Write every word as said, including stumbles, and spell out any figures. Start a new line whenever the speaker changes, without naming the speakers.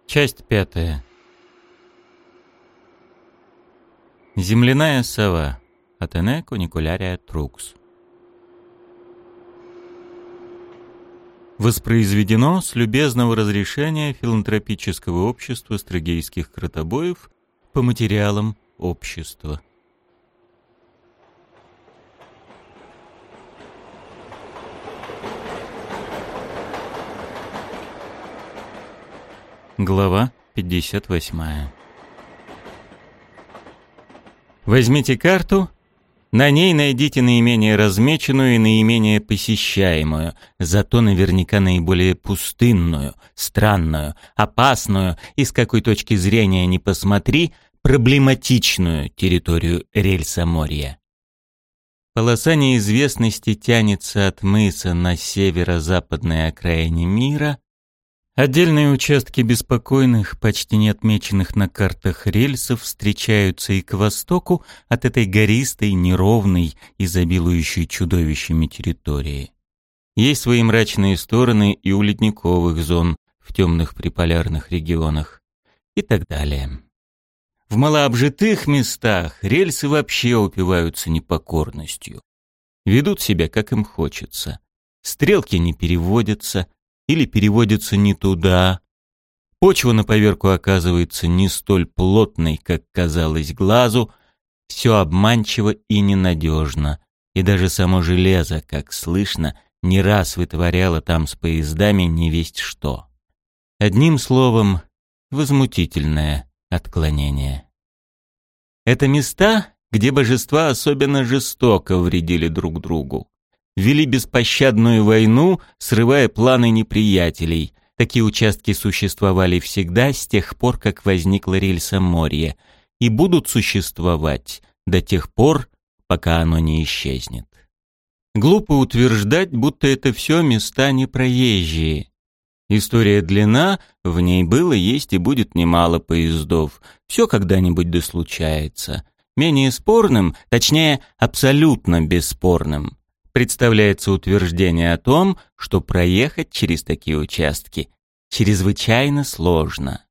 Часть пятая. Земляная сова. Атене куникулярия трукс. Воспроизведено с любезного разрешения филантропического общества стрыгейских кротобоев по материалам общества. Глава пятьдесят восьмая. Возьмите карту, на ней найдите наименее размеченную и наименее посещаемую, зато наверняка наиболее пустынную, странную, опасную и с какой точки зрения ни посмотри, проблематичную территорию Рельсаморья. Полоса неизвестности тянется от мыса на северо-западной окраине мира. Отдельные участки беспокойных, почти не отмеченных на картах рельсов встречаются и к востоку от этой гористой, неровной, изобилующей чудовищами территории. Есть свои мрачные стороны и у ледниковых зон в темных приполярных регионах и так далее. В малообжитых местах рельсы вообще упиваются непокорностью. Ведут себя, как им хочется. Стрелки не переводятся, или переводится не туда. Почва на поверку оказывается не столь плотной, как казалось глазу, все обманчиво и ненадежно, и даже само железо, как слышно, не раз вытворяло там с поездами невесть что. Одним словом, возмутительное отклонение. Это места, где божества особенно жестоко вредили друг другу. Вели беспощадную войну, срывая планы неприятелей. Такие участки существовали всегда с тех пор, как возникло Рельсаморье, и будут существовать до тех пор, пока оно не исчезнет. Глупо утверждать, будто это все места непроезжие. История длинна, в ней было, есть и будет немало поездов. Все когда-нибудь да случается. Менее спорным, точнее, абсолютно бесспорным, представляется утверждение о том, что проехать через такие участки чрезвычайно сложно.